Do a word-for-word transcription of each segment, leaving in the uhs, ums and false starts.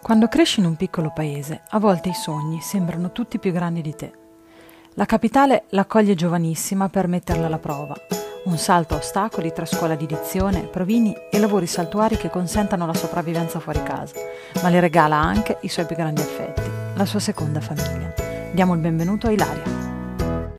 Quando cresci in un piccolo paese, a volte i sogni sembrano tutti più grandi di te. La capitale l'accoglie giovanissima per metterla alla prova. Un salto a ostacoli tra scuola di dizione, provini e lavori saltuari che consentano la sopravvivenza fuori casa, ma le regala anche i suoi più grandi affetti, la sua seconda famiglia. Diamo il benvenuto a Ilaria.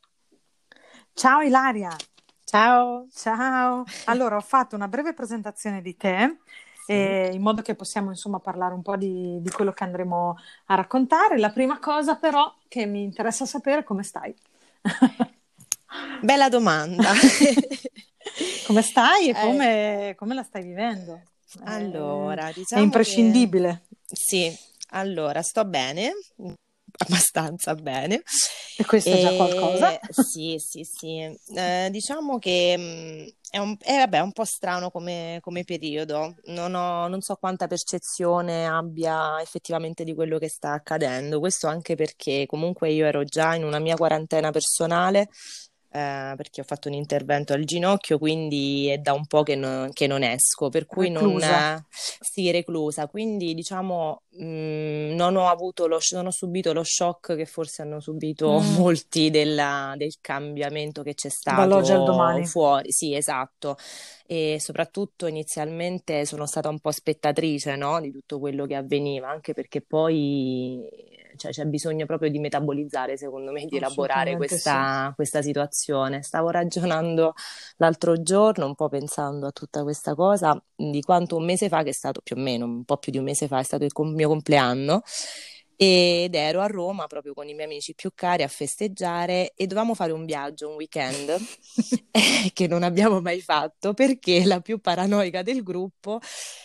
Ciao Ilaria! Ciao! Ciao! Allora, ho fatto una breve presentazione di te, eh, in modo che possiamo insomma parlare un po' di, di quello che andremo a raccontare. La prima cosa però che mi interessa sapere è come stai. Bella domanda. Come stai e Eh, come, come la stai vivendo? Eh, allora, è diciamo che imprescindibile. sì, allora sto bene, abbastanza bene. E questo è già qualcosa. E sì, sì, sì. Eh, diciamo che mh, è un, è, vabbè, un po' strano come, come periodo. Non ho, non so quanta percezione abbia effettivamente di quello che sta accadendo. Questo anche perché comunque io ero già in una mia quarantena personale. Eh, perché ho fatto un intervento al ginocchio, quindi è da un po' che, no- che non esco, per cui non Reclusa. eh, sì, reclusa. Quindi diciamo mh, non ho avuto lo, non ho subito lo shock che forse hanno subito Mm, molti della- del cambiamento che c'è dall'oggi al stato domani. fuori. Sì, esatto. E soprattutto inizialmente sono stata un po' spettatrice, no, di tutto quello che avveniva, anche perché poi cioè, c'è bisogno proprio di metabolizzare, secondo me, di elaborare Assolutamente sì. questa, questa situazione. Stavo ragionando l'altro giorno, un po' pensando a tutta questa cosa, di quanto un mese fa, che è stato più o meno, un po' più di un mese fa, è stato il com- mio compleanno. Ed ero a Roma proprio con i miei amici più cari a festeggiare e dovevamo fare un viaggio, un weekend eh, che non abbiamo mai fatto perché la più paranoica del gruppo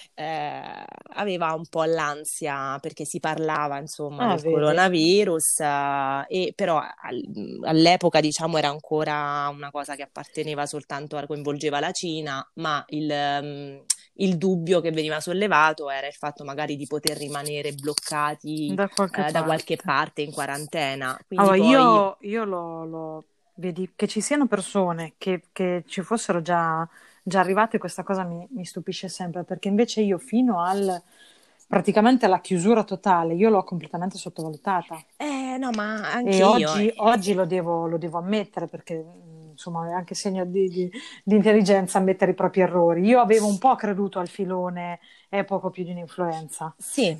eh, aveva un po' l'ansia perché si parlava insomma Ah, del vedi. coronavirus, eh, e però al- all'epoca diciamo era ancora una cosa che apparteneva soltanto, coinvolgeva la Cina, ma il, ehm, il dubbio che veniva sollevato era il fatto magari di poter rimanere bloccati Da qualche eh, da qualche parte. parte in quarantena. Quindi Allora, poi io, io lo, lo- vedi che ci siano persone che, che ci fossero già, già arrivate, questa cosa mi, mi stupisce sempre, perché invece io fino al praticamente alla chiusura totale, io l'ho completamente sottovalutata. eh no, ma anche E io. oggi, oggi lo devo, lo devo ammettere perché mh, insomma è anche segno di, di- di intelligenza ammettere i propri errori. Io avevo un po' creduto al filone è poco più di un'influenza. Sì,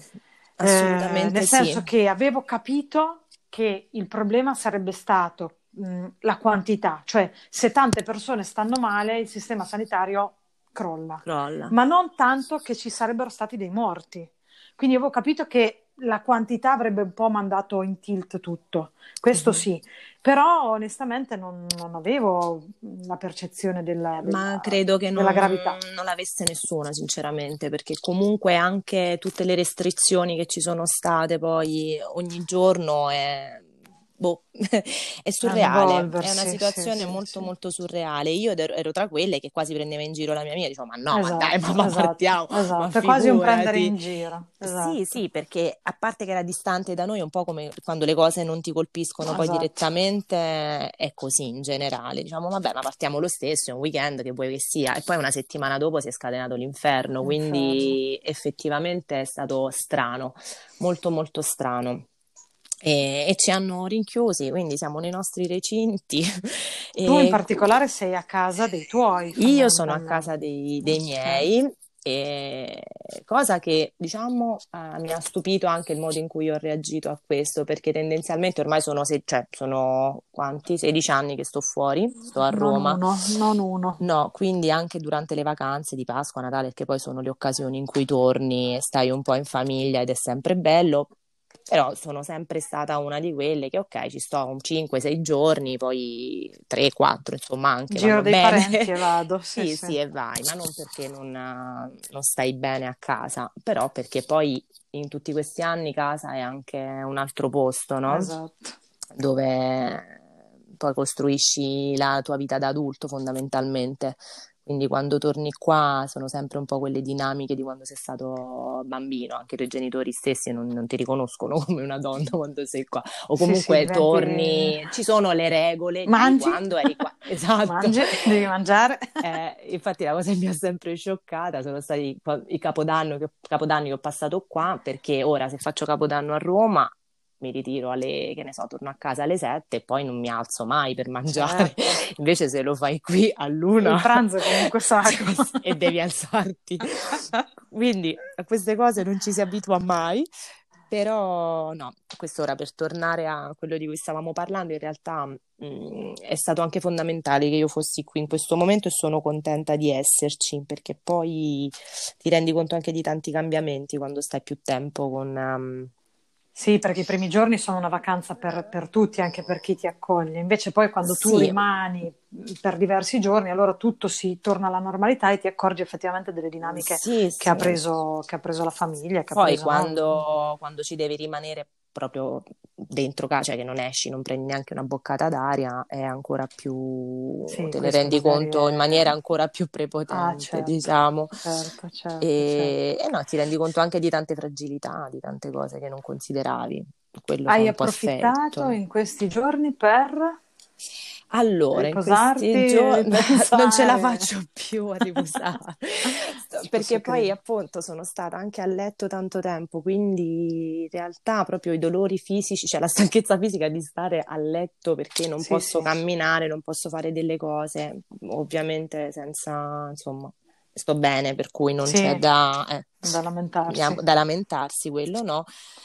Eh, nel assolutamente sì. senso che avevo capito che il problema sarebbe stato mh, la quantità, cioè se tante persone stanno male il sistema sanitario crolla, Crolla. ma non tanto che ci sarebbero stati dei morti. Quindi avevo capito che la quantità avrebbe un po' mandato in tilt tutto, questo Mhm. sì, però onestamente non, non avevo la percezione della, Ma della- credo che della non, gravità. non l'avesse nessuno, sinceramente, perché comunque anche tutte le restrizioni che ci sono state poi ogni giorno è, boh, è Ad surreale, è una evolversi, sì, situazione sì, molto sì. molto surreale. Io ero, ero tra quelle che quasi prendeva in giro la mia amica, dicevo, ma no, ma dai, ma, Esatto, ma esatto, partiamo, ma esatto. È quasi un prendere figurati. in giro, Sì, esatto, sì, perché a parte che era distante da noi, è un po' come quando le cose non ti colpiscono poi esatto, direttamente, è così in generale. Diciamo, vabbè, ma partiamo lo stesso, è un weekend che vuoi che sia. E poi una settimana dopo si è scatenato l'inferno, inferno. quindi effettivamente è stato strano, molto molto strano. E, e ci hanno rinchiusi, quindi siamo nei nostri recinti. Tu in E cu- particolare sei a casa dei tuoi, io sono a casa fondamentalmente. dei, dei Ok. miei, e cosa che diciamo eh, mi ha stupito anche il modo in cui ho reagito a questo, perché tendenzialmente ormai sono, se- cioè, sono quanti? sedici anni che sto fuori, sto a Non Roma. uno, non uno. No, quindi anche durante le vacanze di Pasqua, Natale, che poi sono le occasioni in cui torni e stai un po' in famiglia ed è sempre bello, però sono sempre stata una di quelle che ok, ci sto un cinque sei giorni, poi tre quattro, insomma, anche Giro vanno dei bene. parenti e vado, sì, Sì, sì, sì, e vai, ma non perché non, non stai bene a casa, però perché poi in tutti questi anni casa è anche un altro posto, no? esatto. Dove poi costruisci la tua vita da adulto fondamentalmente. quindi quando torni qua sono sempre un po' quelle dinamiche di quando sei stato bambino, anche i tuoi genitori stessi non, non ti riconoscono come una donna quando sei qua, o Sì, sì, comunque diventi... torni, ci sono le regole di Mangi, quando eri qua, esatto. mangi, devi mangiare. Eh, infatti la cosa che mi ha sempre scioccata sono stati qua- i capodanno che, capodanni che ho passato qua, perché ora se faccio capodanno a Roma mi ritiro alle, che ne so, torno a casa alle sette e poi non mi alzo mai per mangiare. Certo, Invece se lo fai qui a luna il pranzo è comunque sacro. e devi alzarti. Quindi a queste cose non ci si abitua mai. Però no, quest'ora per tornare a quello di cui stavamo parlando, in realtà mh, è stato anche fondamentale che io fossi qui in questo momento e sono contenta di esserci, perché poi ti rendi conto anche di tanti cambiamenti quando stai più tempo con... um, Sì, perché i primi giorni sono una vacanza per, per tutti, anche per chi ti accoglie. Invece poi quando tu Sì, rimani per diversi giorni, allora tutto si torna alla normalità e ti accorgi effettivamente delle dinamiche sì, che ha sì. preso, che ha preso la famiglia, che ha Poi preso, no? quando, quando ci devi rimanere proprio dentro casa, cioè che non esci, non prendi neanche una boccata d'aria, è ancora più, Sì, te ne questo rendi magari conto in è... maniera ancora più Ah, prepotente, certo, diciamo. certo, certo, certo. E, e no, ti rendi conto anche di tante fragilità, di tante cose che non consideravi. Quello fa Hai un po' approfittato effetto. in questi giorni per Allora, in questi riposarti, giorni non ce la ripensare? faccio più a riposare, Ci perché posso poi credere. appunto sono stata anche a letto tanto tempo, quindi in realtà proprio i dolori fisici, cioè la stanchezza fisica di stare a letto perché non Sì, posso sì, camminare, non posso fare delle cose, ovviamente senza, insomma, sto bene, per cui non c'è sì, da, eh, da lamentarsi. da lamentarsi, quello no.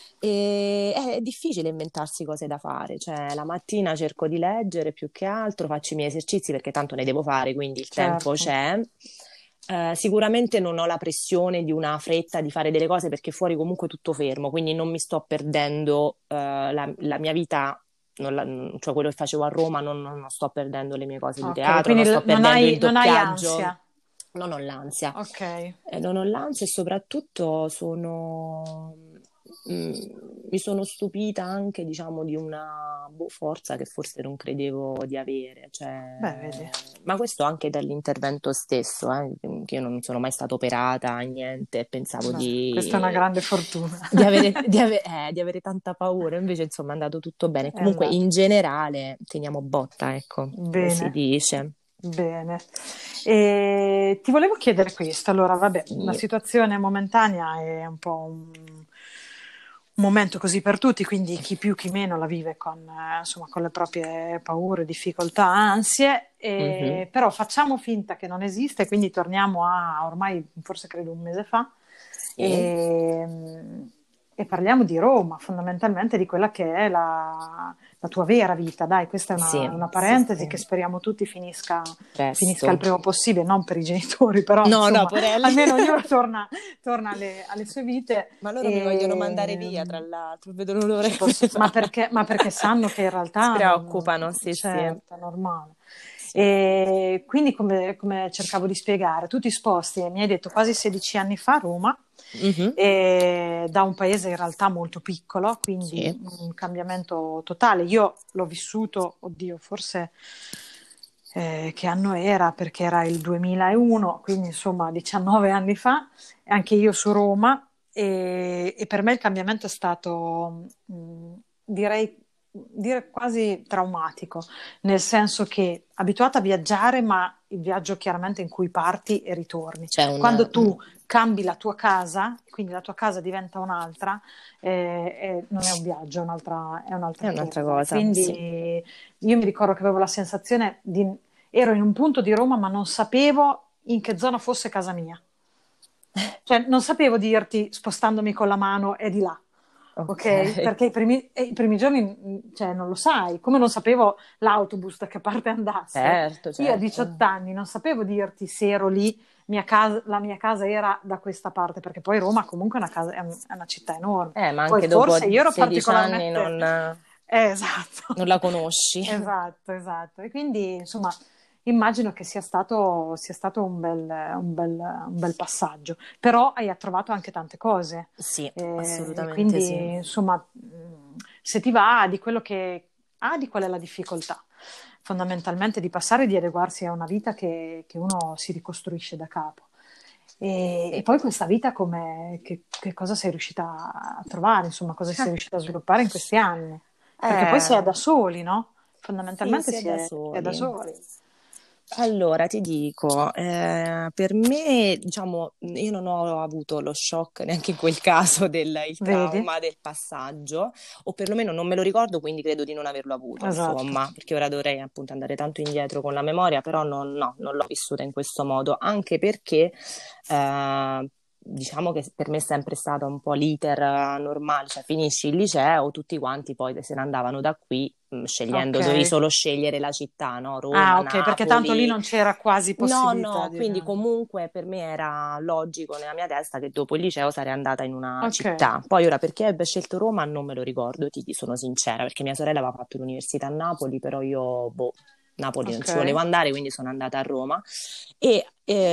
E è difficile inventarsi cose da fare, cioè la mattina cerco di leggere più che altro, faccio i miei esercizi perché tanto ne devo fare, quindi il tempo Certo, c'è. Eh, sicuramente non ho la pressione di una fretta di fare delle cose perché fuori comunque è tutto fermo, quindi non mi sto perdendo eh, la, la mia vita, non la- cioè quello che facevo a Roma, non, non- non sto perdendo le mie cose di ok, teatro, quindi non l- sto non perdendo hai, il non hai doppiaggio, ansia. non ho l'ansia. Ok, Eh, non ho l'ansia e soprattutto sono, mm, mi sono stupita anche, diciamo, di una boh, forza che forse non credevo di avere. beh, vedi. Cioè, ma questo anche dall'intervento stesso, eh, che io non sono mai stata operata, niente, pensavo Beh, questa è una di, grande fortuna. di avere, di ave- eh, di avere tanta paura, invece insomma è andato tutto bene. È Comunque andato. in generale teniamo botta, ecco, come si Bene, dice. bene. E ti volevo chiedere questo. Allora, vabbè, la Io. situazione momentanea è un po' un, un momento così per tutti, quindi chi più chi meno la vive con, eh, insomma, con le proprie paure, difficoltà, ansie. Mhm. E, però facciamo finta che non esiste, quindi torniamo a ormai, forse credo un mese fa, Sì, e, e parliamo di Roma, fondamentalmente di quella che è la, la tua vera vita. Dai, questa è una, sì, una sì, parentesi che sì. speriamo tutti finisca, finisca il Presto. prima possibile, non per i genitori, però No, no, insomma, porelli. almeno ognuno torna, torna alle, alle sue vite. Ma loro mi vogliono mandare E, via, tra l'altro, vedono l'ora ci che me posso- ne ma vado. perché, ma perché sanno che in Si realtà non, preoccupano, sì, sì. certo, è normale. Sì. E quindi, come, come cercavo di spiegare, tu ti sposti, mi hai detto quasi sedici anni fa a Roma, Mhm. e da un paese in realtà molto piccolo, quindi Sì. un cambiamento totale. Io l'ho vissuto, oddio, forse eh, che anno era? Perché era il duemilauno, quindi insomma diciannove anni fa, e anche io su Roma, e, e per me il cambiamento è stato, mh, direi, dire quasi traumatico, nel senso che abituata a viaggiare, ma il viaggio chiaramente in cui parti e ritorni. C'è Quando un... tu cambi la tua casa, quindi la tua casa diventa un'altra, eh, eh, non è un viaggio, è un'altra, è È un'altra un'altra cosa. E cosa, sì. quindi io mi ricordo che avevo la sensazione di... ero in un punto di Roma, ma non sapevo in che zona fosse casa mia. Cioè, non sapevo dirti spostandomi con la mano è di là, Ok. ok? Perché i primi, eh, i primi giorni, mh, cioè, non lo sai, come non sapevo l'autobus da che parte andasse. Certo, Io a certo. diciotto anni non sapevo dirti se ero lì, mia casa- la mia casa era da questa parte, perché poi Roma comunque è una, casa- è un- è una città enorme. Eh, ma Poi anche dopo forse io ero sedici anni particolarmente... non, Eh, esatto, non la conosci. esatto, esatto. E quindi, insomma, immagino che sia stato, sia stato un bel, un bel, un bel passaggio, però hai trovato anche tante cose. Sì, Eh, e assolutamente sì. quindi, insomma, mh, se ti va di quello che ha, di qual è la difficoltà. fondamentalmente di passare e di adeguarsi a una vita che, che uno si ricostruisce da capo. E, e poi questa vita come, che, che cosa sei riuscita a trovare, insomma, cosa sei riuscita a sviluppare in questi anni? Perché poi si è Eh, da soli, no? sì, Fondamentalmente si è si da è, si è da soli. soli. Allora, ti dico, eh, per me, diciamo, io non ho avuto lo shock neanche in quel caso del il Vedi? trauma del passaggio, o perlomeno non me lo ricordo, quindi credo di non averlo avuto, Esatto. insomma, perché ora dovrei appunto andare tanto indietro con la memoria, però non, no, non l'ho vissuta in questo modo, anche perché eh, diciamo che per me è sempre stato un po' l'iter eh, normale, cioè finisci il liceo, tutti quanti poi se ne andavano da qui mh, Ok. scegliendo, dovevi solo scegliere la città, no? Ah, Roma, ok, perché tanto lì Napoli. non c'era quasi No, possibilità no, di... quindi comunque per me era logico nella mia testa che dopo il liceo sarei andata in una Ok, città. Poi ora perché abbia scelto Roma non me lo ricordo, ti sono sincera, perché mia sorella aveva fatto l'università a Napoli, però io, boh, Napoli non ok, ci volevo andare, quindi sono andata a Roma e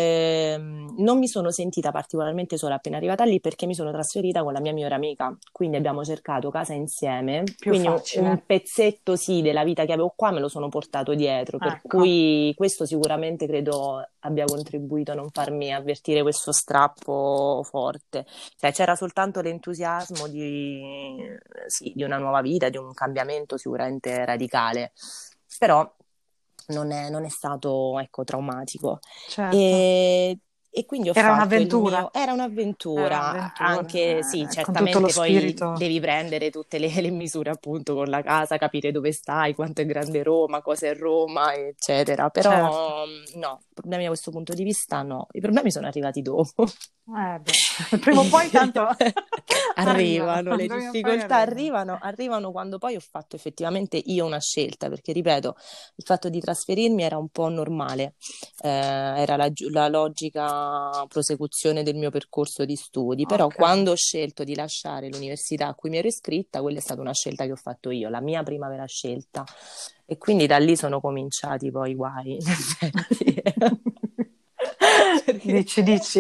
ehm, non mi sono sentita particolarmente sola appena arrivata lì perché mi sono trasferita con la mia migliore amica, quindi abbiamo cercato casa insieme, più quindi un, un facile. pezzetto sì della vita che avevo qua me lo sono portato dietro, per Ecco, cui questo sicuramente credo abbia contribuito a non farmi avvertire questo strappo forte. Cioè, c'era soltanto l'entusiasmo di, sì, di una nuova vita, di un cambiamento sicuramente radicale, però non è, non è stato, ecco, traumatico. certo. E, e quindi ho Era fatto il un'avventura. mio, era Era un'avventura, anche sì, un'avventura, eh, con tutto lo certamente poi spirito. devi prendere tutte le, le misure appunto con la casa, capire dove stai, quanto è grande Roma, cosa è Roma, eccetera. Certo. Però no, problemi da questo punto di vista no, i problemi sono arrivati dopo. Eh beh, prima o poi tanto arrivano, Arrivano, le prima o poi difficoltà arrivano. arrivano, arrivano quando poi ho fatto effettivamente io una scelta, perché ripeto, il fatto di trasferirmi era un po' normale, eh, era la, gi- la logica prosecuzione del mio percorso di studi, però Ok. quando ho scelto di lasciare l'università a cui mi ero iscritta, quella è stata una scelta che ho fatto io, la mia prima vera scelta, e quindi da lì sono cominciati poi i guai, in effetti. Perché... Dici, dici.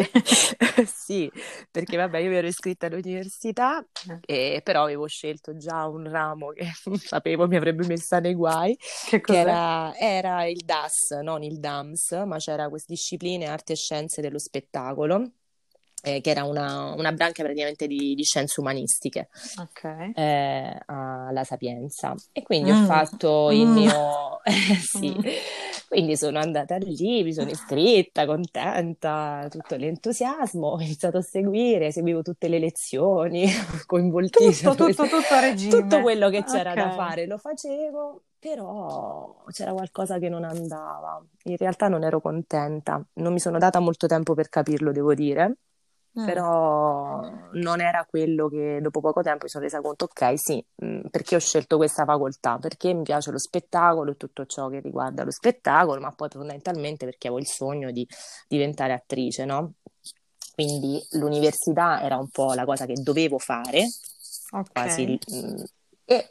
Sì, perché vabbè, io mi ero iscritta all'università, e però avevo scelto già un ramo che sapevo mi avrebbe messa nei guai, Che che cos'è? era, era il D A S, non il D A M S, ma c'era questa discipline Arte e Scienze dello Spettacolo, eh, che era una, una branca praticamente di, di scienze umanistiche Ok. eh, alla Sapienza. E quindi ho Mm, fatto il mm, mio... eh, sì, mm. quindi sono andata lì, mi sono iscritta, contenta, tutto l'entusiasmo, ho iniziato a seguire, seguivo tutte le lezioni, Tutto, coinvoltissima, tutto, tutto a tutto regime. quello che c'era da Ok. fare lo facevo, però c'era qualcosa che non andava. In realtà non ero contenta, non mi sono data molto tempo per capirlo, devo dire. Mm, Però non era quello che dopo poco tempo mi sono resa conto, ok, sì, mh, perché ho scelto questa facoltà? Perché mi piace lo spettacolo e tutto ciò che riguarda lo spettacolo, ma poi fondamentalmente perché avevo il sogno di diventare attrice, no? Quindi l'università era un po' la cosa che dovevo fare, quasi, ok. mh, e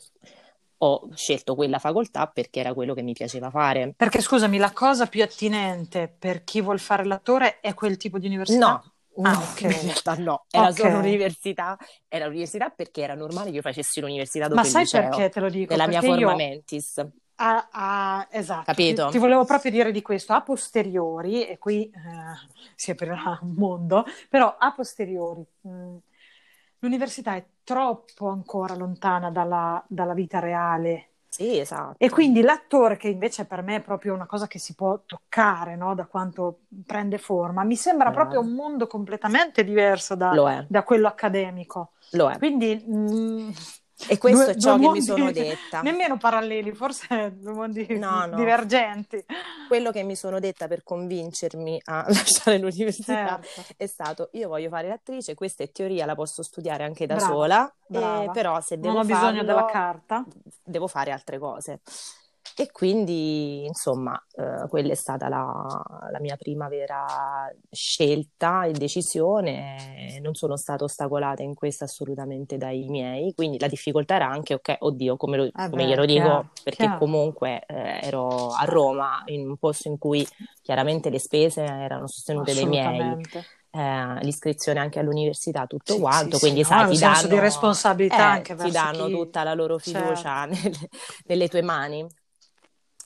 ho scelto quella facoltà perché era quello che mi piaceva fare. Perché scusami, la cosa più attinente per chi vuol fare l'attore è quel tipo di università? No, no, Ah, in ok. realtà no, era solo Ok. un'università, era l'università perché era normale che io facessi l'università Ma dopo il sai liceo, perché te lo dico? nella mia Perché forma io, mentis, a- a- esatto, ti, capito? ti volevo proprio dire di questo, a posteriori, e qui eh, si aprirà un mondo, però a posteriori, mh, l'università è troppo ancora lontana dalla, dalla vita reale. Sì, E esatto, quindi l'attore, che invece per me è proprio una cosa che si può toccare, no? Da quanto prende forma, mi sembra proprio eh, un mondo completamente diverso da, lo è, da quello accademico. lo è. Quindi mh, E questo due, è due ciò che mi sono mondi detta. nemmeno paralleli, forse due mondi No, no, divergenti. quello che mi sono detta per convincermi a lasciare l'università Certo, è stato: io voglio fare l'attrice, questa è teoria, la posso studiare anche da brava, sola, eh, brava. però se Non devo ho bisogno della farlo, carta. devo fare altre cose. E quindi, insomma, eh, quella è stata la, la mia prima vera scelta e decisione. Non sono stata ostacolata in questo assolutamente dai miei, quindi la difficoltà era anche, ok, oddio, come, lo- Eh come glielo beh, chiaro, dico, perché chiaro, comunque eh, ero a Roma, in un posto in cui chiaramente le spese erano sostenute dai miei, assolutamente. eh, l'iscrizione anche all'università, tutto Sì, sì, quanto, sì, quindi no, sai, è un ti senso di danno, responsabilità eh, anche ti verso danno chi... tutta la loro Certo, fiducia nelle, nelle tue mani.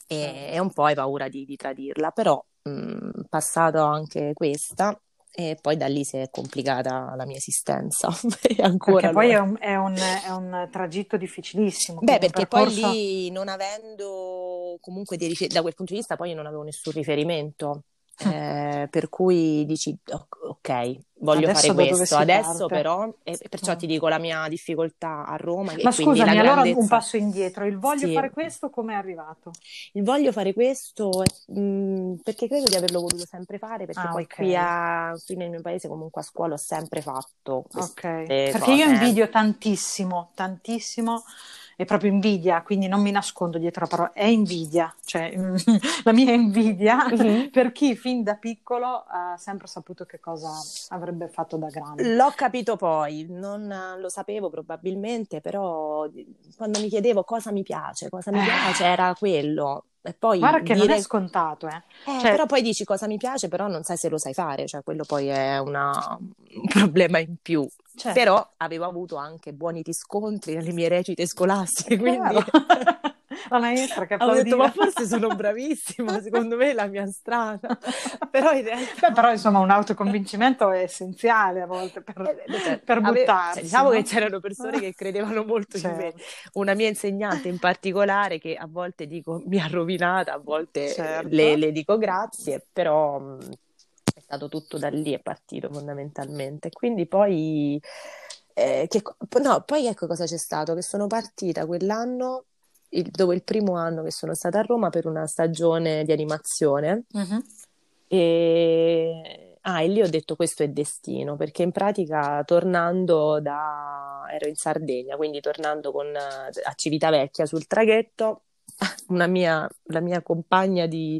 e, e un po' hai paura di, di tradirla, però mh, passato anche questa e poi da lì si è complicata la mia esistenza e Perché ancora lo poi è. è un, è un- è un tragitto difficilissimo, Beh, quindi un perché poi percorso. lì non avendo comunque dei rifer- da quel punto di vista poi io non avevo nessun riferimento, eh, per cui dici o- ok, voglio fare Adesso da dove questo, si adesso parte? però, e perciò Mm. ti dico la mia difficoltà a Roma e Ma quindi la scusami, allora un grandezza, passo indietro, il voglio sì, fare questo come è arrivato? il voglio fare questo mh, perché credo di averlo voluto sempre fare, perché Ah, poi ok, qui, a- qui nel mio paese comunque a scuola ho sempre fatto ok. queste Perché io cose. invidio tantissimo, tantissimo, è proprio invidia, quindi non mi nascondo dietro la parola, è invidia, cioè la mia invidia Mhm. per chi fin da piccolo ha sempre saputo che cosa avrebbe fatto da grande. L'ho capito poi, non lo sapevo probabilmente, però quando mi chiedevo cosa mi piace, cosa mi piace, Eh, era quello. E poi guarda che non è dire, scontato, eh. eh, Cioè, però poi dici cosa mi piace, però non sai se lo sai fare, cioè quello poi è una- un problema in più. certo. Però avevo avuto anche buoni riscontri nelle mie recite scolastiche, Chiaro. quindi La maestra che avevo detto, ma applaudiva. forse sono bravissima, secondo me è la mia strada. Però in Beh, realtà però insomma un autoconvincimento è essenziale a volte per, Eh, beh, beh, cioè, per ave- cioè, buttarsi, diciamo che no? c'erano persone che credevano molto in me, Certo, una mia insegnante in particolare che a volte dico mi ha rovinata, a volte eh, le, certo. le dico grazie, però mh, è stato tutto da lì, è partito fondamentalmente. Quindi poi, eh, che co- no, poi ecco cosa c'è stato, che sono partita quell'anno, il- dopo il primo anno che sono stata a Roma per una stagione di animazione. Mhm. E... Ah, e lì ho detto questo è destino, perché in pratica tornando da... ero in Sardegna, quindi tornando con eh, a Civitavecchia sul traghetto, una mia, la mia compagna di,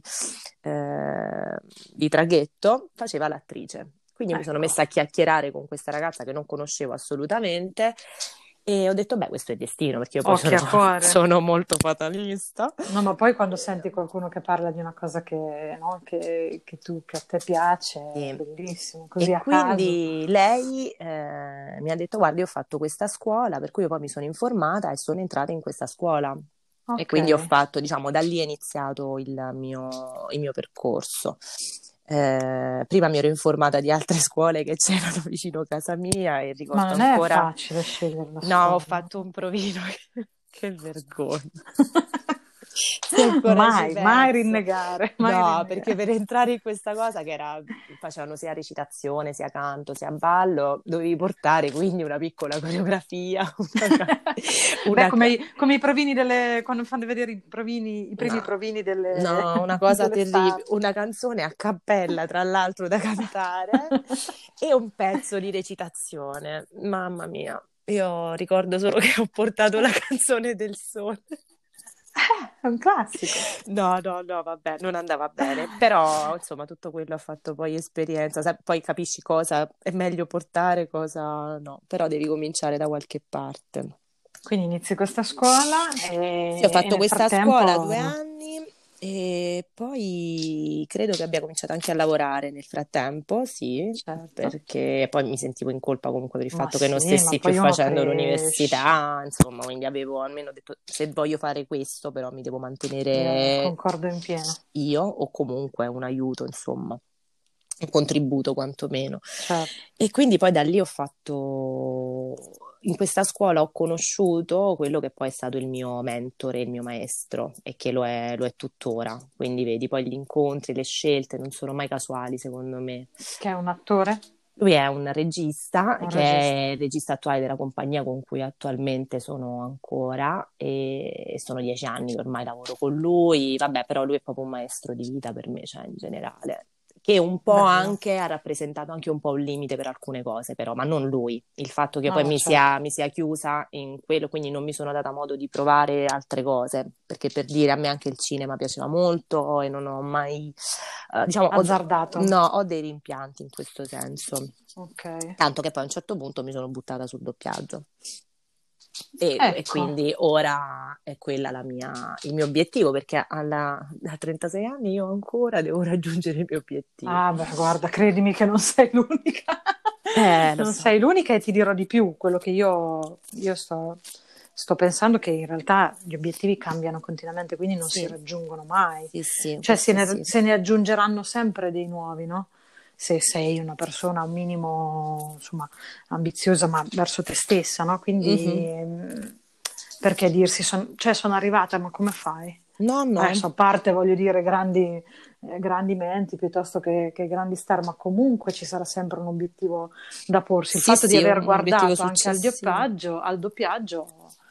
eh, di traghetto faceva l'attrice. Quindi mi sono Ecco, messa a chiacchierare con questa ragazza che non conoscevo assolutamente e ho detto, beh, questo è destino, perché io poi occhi sono, a cuore. sono molto fatalista. No, ma poi quando senti qualcuno che parla di una cosa che, no, che, che tu, che a te piace, è Sì. bellissimo, così E a caso. quindi lei eh, mi ha detto: Guarda, io ho fatto questa scuola, per cui io poi mi sono informata e sono entrata in questa scuola. E Ok. quindi ho fatto, diciamo, da lì è iniziato il mio, il mio percorso. Eh, prima mi ero informata di altre scuole che c'erano vicino a casa mia e Ma ricordo non è ancora. facile scegliere la No, ho scuola. fatto un provino, che vergogna. Se ancora ci Mai, mai penso. rinnegare, mai No, perché rinnegare. per entrare in questa cosa che era, facevano sia recitazione, sia canto, sia ballo, dovevi portare quindi una piccola coreografia, una, ca- Beh, una come, ca- i- come i provini delle, quando fanno vedere i provini, i primi no, provini delle, no, una cosa terribile, dell'estate. una canzone a cappella, tra l'altro, da cantare e un pezzo di recitazione. Mamma mia, io ricordo solo che ho portato la canzone del sole. È un classico. No, no, no, vabbè, non andava bene, però insomma tutto quello ha fatto poi esperienza, sai, poi capisci cosa è meglio portare, cosa no, però devi cominciare da qualche parte. Quindi inizi questa scuola Sì, ho e, e fatto nel questa scuola due frattempo, anni e poi credo che abbia cominciato anche a lavorare nel frattempo, sì, certo, perché poi mi sentivo in colpa comunque per il ma fatto che non sì, ma stessi più poi uno facendo cresce. l'università, insomma, quindi avevo almeno detto se voglio fare questo, però mi devo Io mantenere concordo in pieno, io o comunque un aiuto, insomma, un contributo quantomeno. certo. E quindi poi da lì ho fatto, in questa scuola ho conosciuto quello che poi è stato il mio mentore, il mio maestro e che lo è, lo è tuttora. Quindi vedi, poi gli incontri, le scelte non sono mai casuali, secondo me. Che è un attore? Lui è un regista Un che regista. è il regista attuale della compagnia con cui attualmente sono ancora e sono dieci anni che ormai lavoro con lui, vabbè, però lui è proprio un maestro di vita per me, cioè in generale, che un po' Bello. anche ha rappresentato anche un po' un limite per alcune cose, però, ma non lui, il fatto che No, poi no, mi certo. sia, mi sia chiusa in quello, quindi non mi sono data modo di provare altre cose, perché per dire a me anche il cinema piaceva molto e non ho mai, eh, diciamo, ho, Azzardato. no, ho dei rimpianti in questo senso. Ok. Tanto che poi a un certo punto mi sono buttata sul doppiaggio. E, e Ecco. quindi ora è quella la mia, il mio obiettivo, perché alla, a trentasei anni io ancora devo raggiungere i miei obiettivi. Ah, beh, guarda, credimi che non sei l'unica. Eh, lo Non so. sei l'unica e ti dirò di più, quello che io, io sto, sto pensando che in realtà gli obiettivi cambiano continuamente, quindi non Sì. si raggiungono mai. Sì, sì, Cioè se questo ne, sì. se ne aggiungeranno sempre dei nuovi, no? Se sei una persona un minimo, insomma, ambiziosa, ma verso te stessa, no? Quindi Mhm. ehm, perché dirsi, son- cioè sono arrivata, ma come fai? No, no, Adesso, a parte, voglio dire, grandi, eh, grandi menti piuttosto che, che grandi star, ma comunque ci sarà sempre un obiettivo da porsi. Il sì, fatto di sì, aver un, un obiettivo guardato anche al successivo. doppiaggio, al doppiaggio,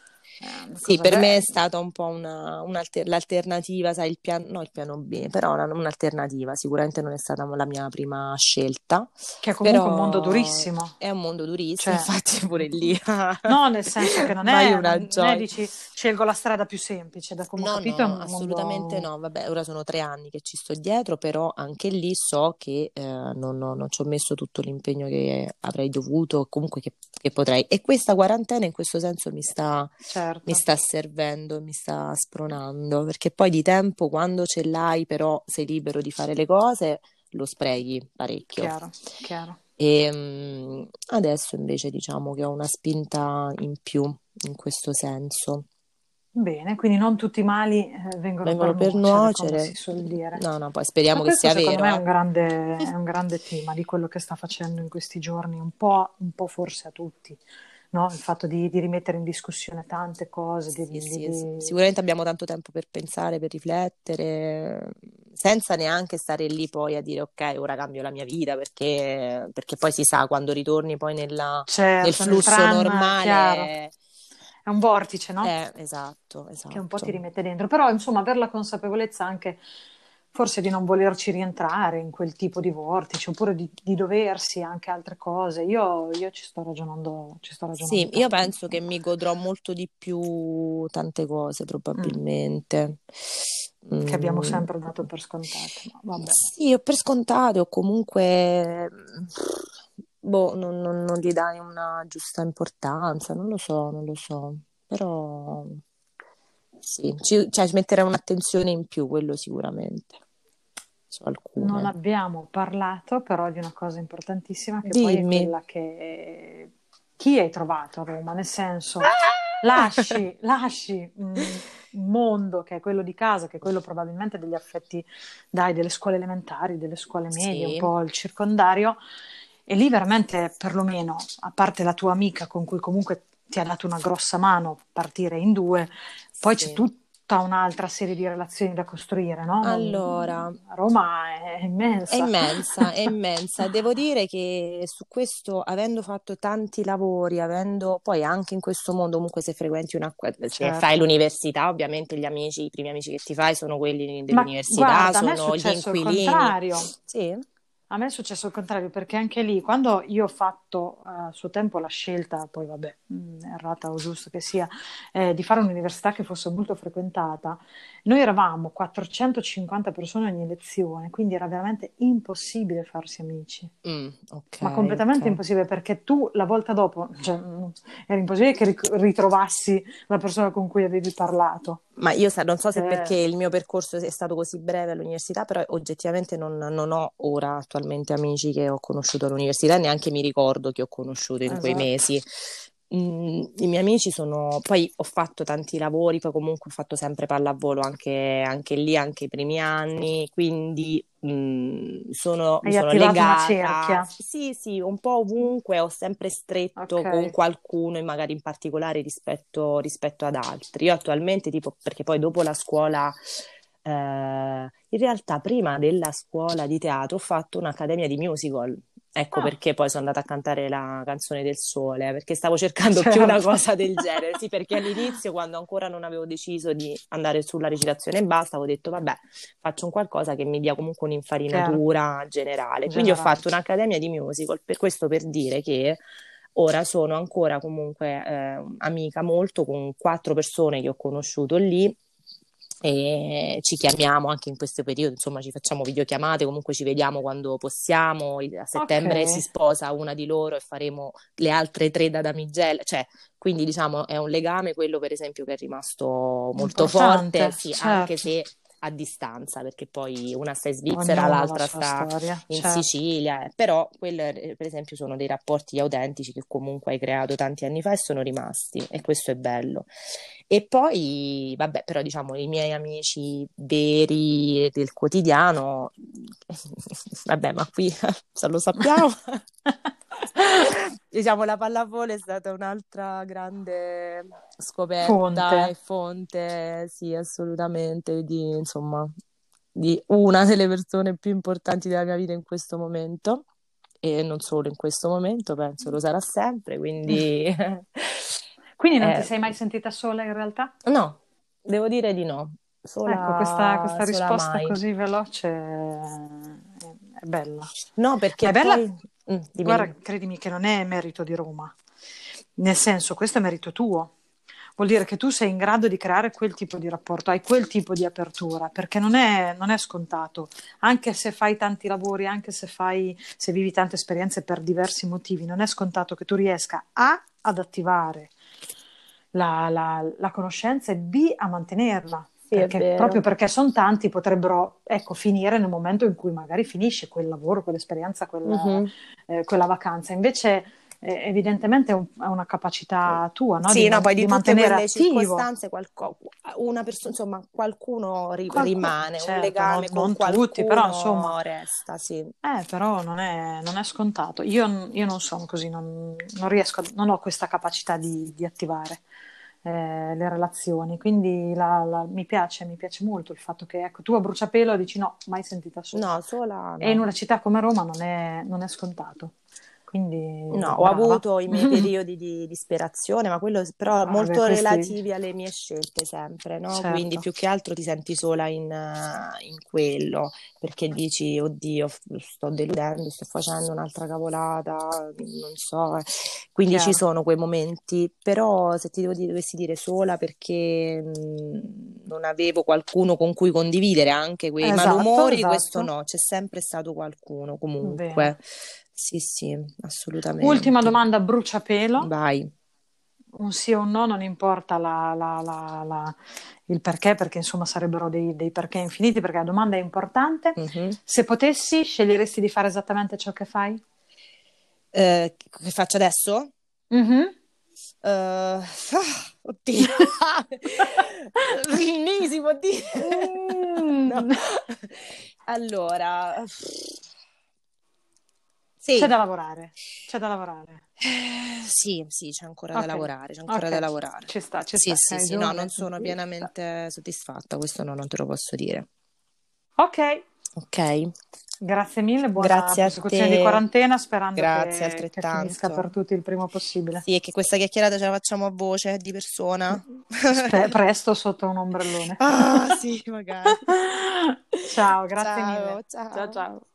è una Sì, cosa per me è bella. stata un po' una, un'alter- l'alternativa, sai, il piano, no, il piano B, però una- un'alternativa, sicuramente non è stata la mia prima scelta, Che è comunque un mondo però durissimo. è un mondo durissimo, Cioè, infatti pure lì, no, nel senso che non mai è, una non è gioia. dici scelgo la strada più semplice, da come ho No, capito è no, un assolutamente mondo. no. Vabbè, ora sono tre anni che ci sto dietro, però anche lì so che eh, non, non- non ci ho messo tutto l'impegno che avrei dovuto, o comunque che, che potrei. E questa quarantena in questo senso mi sta, mi Certo, sta servendo, mi sta spronando, perché poi di tempo, quando ce l'hai, però sei libero di fare le cose, lo sprechi parecchio. chiaro, chiaro. E mm, adesso invece diciamo che ho una spinta in più in questo senso. Bene, quindi non tutti i mali eh, vengono Vengono per per nuocere, come nuocere. si suol dire. No, no, poi Ma speriamo che questo sia secondo me vero, è eh. un grande, è un grande tema di quello che sta facendo in questi giorni, un po', un po' forse a tutti, no? Il fatto di, di rimettere in discussione tante cose, di, Sì, di- sì, s- di- sicuramente abbiamo tanto tempo per pensare, per riflettere, senza neanche stare lì poi a dire ok, ora cambio la mia vita, perché, perché poi si sa, quando ritorni poi nella- nel certo, nel flusso tram, è chiaro, normale, è un vortice, no? eh, esatto, Che un po' ti esatto. rimette dentro, però insomma avere la consapevolezza anche forse di non volerci rientrare in quel tipo di vortice, oppure di, di doversi anche altre cose. Io, io ci sto ragionando, ci sto ragionando Sì, io tanto, penso che insomma. mi godrò molto di più tante cose, Mm. probabilmente. Che abbiamo Mm. sempre dato per scontate, ma vabbè. Sì, ho per scontato, o comunque, boh, non, non- non gli dai una giusta importanza, non lo so, non lo so, però sì, ci, cioè, ci metterei un'attenzione in più, quello sicuramente, su Non alcune. abbiamo parlato però di una cosa importantissima che poi è Dimmi. quella che chi hai trovato a Roma, nel senso Ah! lasci, lasci un un mondo che è quello di casa, che è quello probabilmente degli affetti, dai, delle scuole elementari, delle scuole medie, un Sì, po' il circondario, e lì veramente, perlomeno, a parte la tua amica con cui comunque ti ha dato una grossa mano partire in due, poi c'è sì. tutta un'altra serie di relazioni da costruire, no? Allora, Non- Roma è è immensa. immensa, è immensa. Devo dire che su questo, avendo fatto tanti lavori, avendo poi anche in questo mondo, comunque se frequenti una, se fai Certo. l'università, ovviamente gli amici, i primi amici che ti fai sono quelli Ma dell'università, guarda, a me è sono gli successo il inquilini. contrario. Sì? A me è successo il contrario, perché anche lì, quando io ho fatto eh, a suo tempo la scelta, poi vabbè, mh, errata o giusto che sia, eh, di fare un'università che fosse molto frequentata, noi eravamo quattrocentocinquanta persone ogni lezione, quindi era veramente impossibile farsi amici. Mm, ok, Ma ok. completamente impossibile, perché tu la volta dopo, cioè, mh, era impossibile che ric- ritrovassi la persona con cui avevi parlato. Ma io sa- non so se perché Eh, il mio percorso è stato così breve all'università, però oggettivamente non, non ho ora attualmente amici che ho conosciuto all'università, e neanche mi ricordo che ho conosciuto in quei esatto. mesi. Mm, i miei amici sono, poi ho fatto tanti lavori, poi comunque ho fatto sempre pallavolo anche, anche lì, anche i primi anni, quindi mm, sono, mi Hai sono attivato una legata, cerchia. sì, sì, un po' ovunque, ho sempre stretto con Ok. qualcuno, e magari in particolare rispetto, rispetto ad altri. Io attualmente, tipo, perché poi dopo la scuola, eh, in realtà prima della scuola di teatro ho fatto un'accademia di musical. Ecco Ah, perché poi sono andata a cantare la canzone del sole, perché stavo cercando più una certo. cosa del genere. Sì, perché all'inizio, quando ancora non avevo deciso di andare sulla recitazione e basta, avevo detto, vabbè, faccio un qualcosa che mi dia comunque Chiaro, un'infarinatura generale. Quindi ho generale. fatto un'accademia di musical, per questo, per dire che ora sono ancora comunque eh, amica molto con quattro persone che ho conosciuto lì, e ci chiamiamo anche in questo periodo, insomma ci facciamo videochiamate, comunque ci vediamo quando possiamo. A Ok, settembre si sposa una di loro e faremo le altre tre da damigella, cioè, quindi diciamo è un legame quello per esempio che è rimasto molto forte, importante, sì, anche certo. se a distanza, perché poi una sta in Svizzera, Ognuno ha la l'altra sua sta storia, in certo. Sicilia, eh. Però quelle, eh, per esempio, sono dei rapporti autentici che comunque hai creato tanti anni fa e sono rimasti, e questo è bello. E poi, vabbè, però diciamo i miei amici veri del quotidiano, vabbè, ma qui se lo sappiamo. Diciamo, la pallavolo è stata un'altra grande scoperta Fonte. e fonte, sì, assolutamente, di, insomma, di una delle persone più importanti della mia vita in questo momento, e non solo in questo momento, penso lo sarà sempre, quindi Quindi non ti eh, sei mai sentita sola in realtà? no, devo dire di no, Ecco, questa, sola, questa sola risposta mai. così veloce è, è bella. No, Ma perché è bella, poi... Mm, dimmi, guarda, dimmi. credimi che non è merito di Roma, nel senso, questo è merito tuo. Vuol dire che tu sei in grado di creare quel tipo di rapporto, hai quel tipo di apertura, perché non è, non è scontato. Anche se fai tanti lavori, anche se fai, se vivi tante esperienze per diversi motivi, non è scontato che tu riesca A ad attivare la, la- la conoscenza e B a mantenerla. Sì, è Perché, proprio vero. perché sono tanti, potrebbero, ecco, finire nel momento in cui magari finisce quel lavoro, quell'esperienza, quella, Mhm. eh, quella vacanza. Invece, eh, evidentemente è, un- è una capacità tua, no? Di, Sì, no, man- poi di di tutte mantenere quelle attivo. circostanze, qualco- una persona, insomma, qualcuno ri- Qualcuno, rimane, un certo, non, legame con non tutti, però insomma, qualcuno resta, sì. eh, però non è, non è scontato. Io, io non sono così, non, non riesco, a- non ho questa capacità di, di attivare eh, le relazioni, quindi la- la- mi piace, mi piace molto il fatto che ecco, tu a bruciapelo dici no, mai sentita sola. No, sola E in no. una città come Roma non è, non è scontato, quindi No, ho brava. avuto i miei periodi di disperazione, ma quello però Ah, beh, molto questi, relativi alle mie scelte sempre, no? Quindi certo, più che altro ti senti sola in, eh, in quello, perché dici, oddio, f- sto deludendo, sto facendo un'altra cavolata, non so. eh. Quindi ci chiaro. sono quei momenti, però se ti devo dire, dovessi dire sola perché mh, non avevo qualcuno con cui condividere anche quei Esatto, malumori, questo esatto. no, c'è sempre stato qualcuno Bene. comunque. Sì, sì, Ultima assolutamente. domanda a bruciapelo. Vai. Un sì o un no, non importa la- la- la- la- il perché, perché insomma sarebbero dei, dei perché infiniti, perché la domanda è importante. Mhm. Se potessi, sceglieresti di fare esattamente ciò che fai? Eh, che faccio adesso? Mhm. Eh, ah, oddio. Nì, si può dire. No. Mm. Allora, C'è sì. da lavorare, c'è da lavorare. Eh, Sì, sì, c'è ancora da Ok, lavorare, c'è ancora da ok, lavorare. ci sta, ci Sì, sta. sì, Hai sì, no, non ragione, sono ci sta. pienamente soddisfatta, questo no, non te lo posso dire. Ok, Ok, grazie mille, buona grazie a prosecuzione di te, quarantena, sperando grazie che, che finisca per altrettanto. tutti il prima possibile. Sì, e che questa chiacchierata ce la facciamo a voce, di persona. Spe- presto sotto un ombrellone. Ah, sì, magari. Ciao, grazie mille. Ciao, Ciao ciao. ciao.